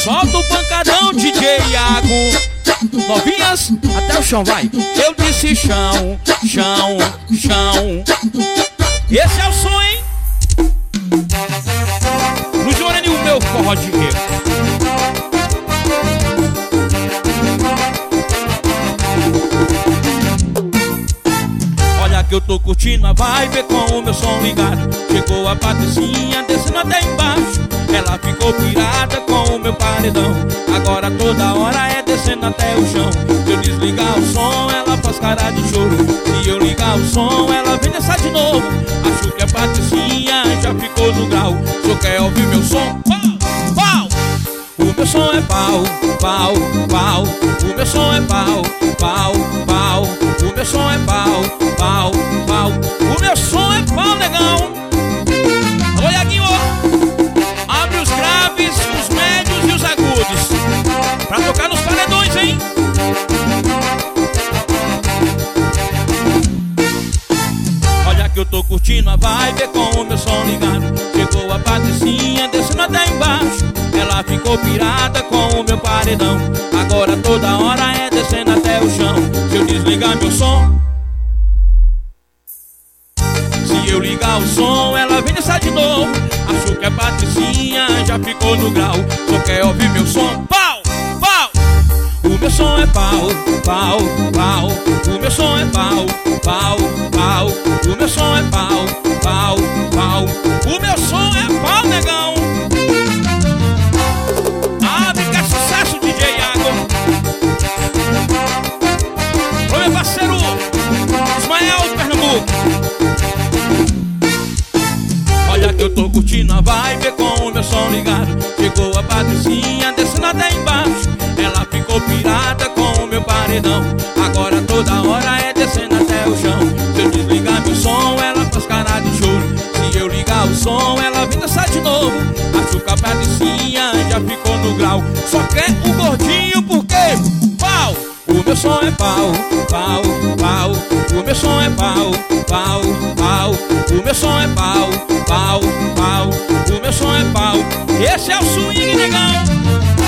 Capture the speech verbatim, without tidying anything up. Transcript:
Solta o pancadão, D J Iago. Novinhas, até o chão, vai. Eu disse chão, chão, chão. Esse é o som, hein? Luiz Moreno e o meu forró de rego. Olha que eu tô curtindo a vibe com o meu som ligado. Chegou a Patricinha descendo até embaixo. Ela ficou pirada com o meu paredão. Agora toda hora é descendo até o chão. Se eu desligar o som, ela faz cara de choro. Se eu ligar o som, ela vem dançar de novo. Acho que a Patricinha já ficou no grau. Só quer ouvir meu som? Pau, pau! O meu som é pau, pau, pau. O meu som é pau, pau, pau. O meu som é pau, pau, pau. O meu som é pau, negão. Alô, Iaguinho, abre os graves, os médios e os agudos pra tocar nos paredões, hein? Olha que eu tô curtindo a vibe com o meu som ligado. Chegou a Patricinha descendo até embaixo. Ela ficou pirada com o meu paredão. Agora toda hora é descendo até o chão. Se eu desligar meu som, se eu ligar o som, ela vem dançar de novo. Acho que a Patricinha já ficou no grau. Só quer ouvir meu som? Pau, pau! O meu som é pau, pau, pau. O meu som é pau, pau, pau. O meu som é pau, pau, pau. O meu som é pau, negão. Abre que é sucesso, D J Iago. Ô meu parceiro Ismael de Pernambuco. Olha que eu tô curtindo a vibe com o meu som ligado. Chegou a Patricinha descendo até embaixo. Ela ficou pirada com o meu paredão. Agora toda hora é descendo até o chão. Se eu desligar meu som, ela faz cara de choro. Se eu ligar o som, ela vem dançar de novo. Acho que a Patricinha já ficou no grau. Só quer o gordinho porque pau! O meu som é pau, pau, pau. O meu som é pau, pau, pau. O meu som é pau, pau, pau. O meu som é pau. Esse é o swing, negão.